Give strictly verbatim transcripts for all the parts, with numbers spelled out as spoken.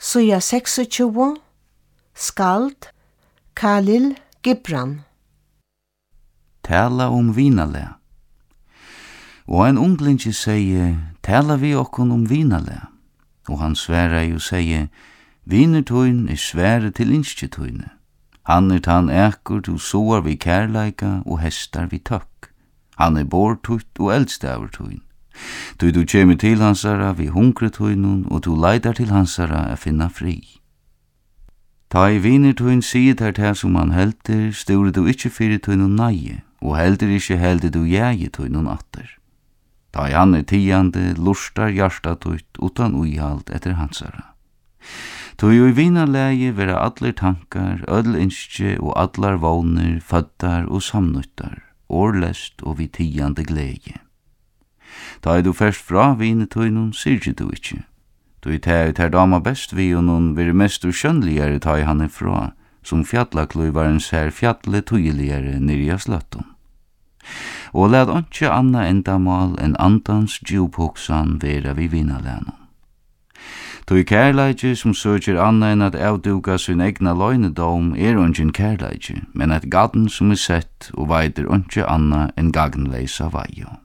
Suja seksogtjúgu, skald, Khalil Gibran. Tala om vinalega. Og ein unglingi segi, tala vi okkon om vinalega. Og han sværa jo segi, vinertøyn er svære til innskjetøyne. Han er tann ekur du soar vi kærleika og hestar vi tøkk. Han er bortutt og eldstavertøyn. Du du kjemi til hansara vi hungretøynun og du leidar til hansara a finna fri. Ta i vinertøyn sier der til som han helder, store du ikkje fyrir tøynun neie, og helder ikkje helder du jægi tøynun atter. Ta i han er tiande, lustar hjartatøyt utan uihald etter hansara. Tøy og i vinarleie vera allir tankar, öll innskje og allar våner, føddar og samnuttar, årlest og vi tiande glede. Ta i du først fra vinetøynun, sier du ikkje. Du i teg ter dama best vi og nun veri mest uskjønnligare ta i han er fra, som fjallakløyvaren ser fjallet tøyeligare nirja sløtton. Og led ikkje anna endamal enn andans djupoksan vera vi vinarlenon. Tøy kærleidje som søkjer anna enn at avduga sin egna løgnedom er ongin kærleidje, men at gaden som er sett og veider ongje anna enn gagnleisa vajo.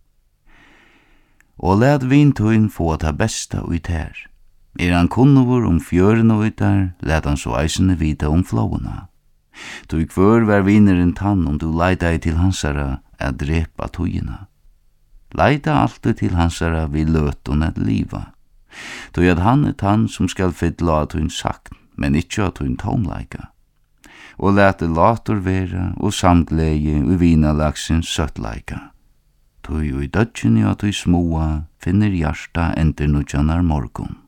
Og led vintøyn få ta besta ut her. Er han kunnur om fjøren ut der, led han så eisene vita om flåuna. Tøy kvør var vineren tann om du leidai til hansara at drepa tøyina. Leida alltid til hansara vi løtun at liva. Tøy at han er tann som skal fylla at hun sagt, men ikkje at hun tomleika. Og lete latur vera og samgleie og vinalagsins søttleika. Tøy og i dødgjeni at tøy smoa finner hjarta ender nudjanar morgon.